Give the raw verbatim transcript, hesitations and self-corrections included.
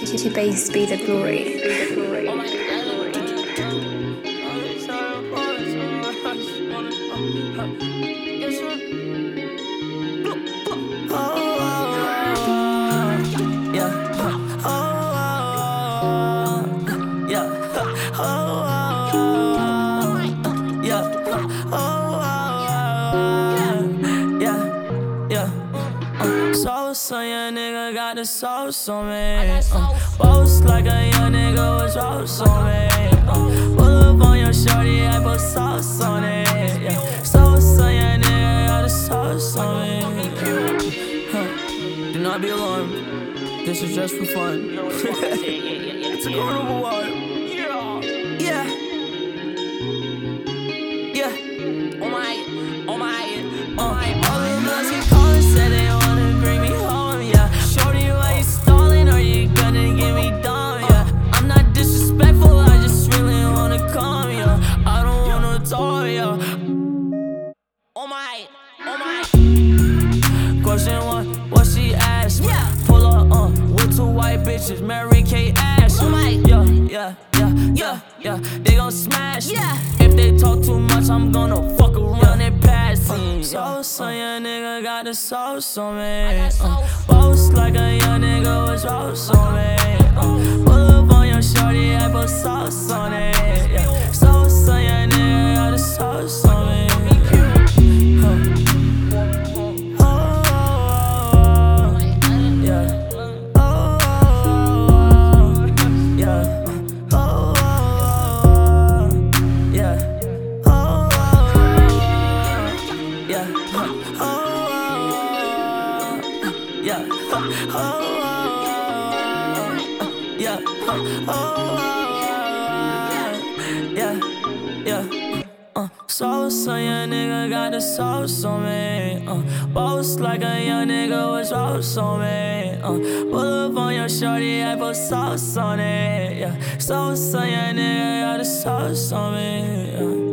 to base be the glory. So young nigga got the sauce on me. Uh, boast like a young nigga was rose on me. Uh, pull up on your shorty, I put sauce on it. Yeah. So so young nigga got the sauce on me. Huh. Do not be alarmed. This is just for fun. It's a carnival vibe. Yeah. Yeah. Yeah. Oh my. Oh my. Oh my. All the girls keep calling, said they wanna bring me home. Yeah. Shorty, why you stalling? Are you gonna get me down? Yeah. I'm not disrespectful, I just really wanna come. Yeah. I don't wanna talk. Yeah. Oh my. Oh my. Question one, what she asked me? Yeah. Pull up, uh, with two white bitches, Mary Kate Ash. Oh my. Yeah, yeah, yeah, yeah, yeah. They gon' smash. Yeah. If they talk too much, I'm gonna fuck around and pass me. So, so young nigga got the sauce on me. Uh, boast like a young nigga was rose on me. Uh, pull up on your shorty, I put sauce on it. Yeah. So, so young nigga got the sauce on me. Yeah, oh, yeah, oh, yeah, yeah. Uh, so, so young nigga got the sauce on me. Uh, boast like a young nigga was rose on me. Uh, pull up on your shorty, I put sauce on it. Yeah, so, so young nigga got the sauce on me. Yeah.